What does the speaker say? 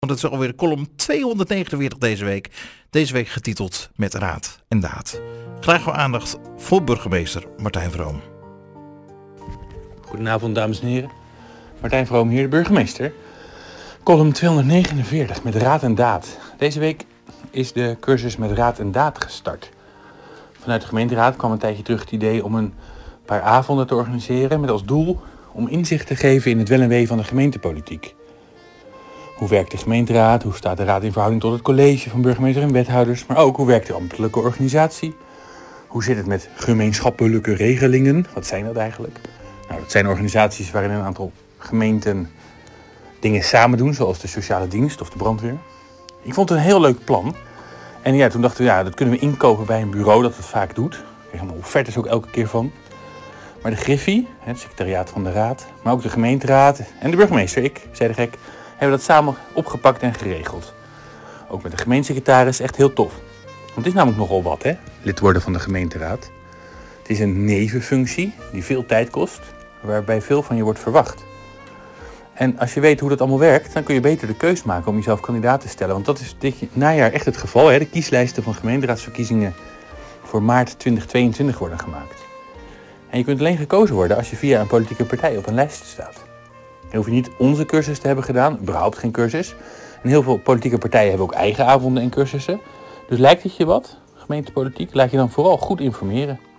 Want het is alweer column 249 deze week. Deze week getiteld Met Raad en Daad. Graag uw aandacht voor burgemeester Martijn Vroom. Goedenavond dames en heren. Martijn Vroom hier, de burgemeester. Column 249 met Raad en Daad. Deze week is de cursus met Raad en Daad gestart. Vanuit de gemeenteraad kwam een tijdje terug het idee om een paar avonden te organiseren met als doel om inzicht te geven in het wel en wee van de gemeentepolitiek. Hoe werkt de gemeenteraad? Hoe staat de raad in verhouding tot het college van burgemeester en wethouders? Maar ook hoe werkt de ambtelijke organisatie? Hoe zit het met gemeenschappelijke regelingen? Wat zijn dat eigenlijk? Nou, dat zijn organisaties waarin een aantal gemeenten dingen samen doen, zoals de sociale dienst of de brandweer. Ik vond het een heel leuk plan. En ja, toen dachten we, dat kunnen we inkopen bij een bureau dat het vaak doet. Daar krijgen we offertes ook elke keer van. Maar de Griffie, het secretariaat van de raad, maar ook de gemeenteraad en de burgemeester, ik, zei de gek, hebben dat samen opgepakt en geregeld. Ook met de gemeentesecretaris, echt heel tof. Want het is namelijk nogal wat, lid worden van de gemeenteraad. Het is een nevenfunctie die veel tijd kost, waarbij veel van je wordt verwacht. En als je weet hoe dat allemaal werkt, dan kun je beter de keus maken om jezelf kandidaat te stellen. Want dat is dit najaar echt het geval. De kieslijsten van gemeenteraadsverkiezingen voor maart 2022 worden gemaakt. En je kunt alleen gekozen worden als je via een politieke partij op een lijst staat. Dan hoef je niet onze cursus te hebben gedaan, überhaupt geen cursus. En heel veel politieke partijen hebben ook eigen avonden en cursussen. Dus lijkt het je wat, gemeentepolitiek, laat je dan vooral goed informeren.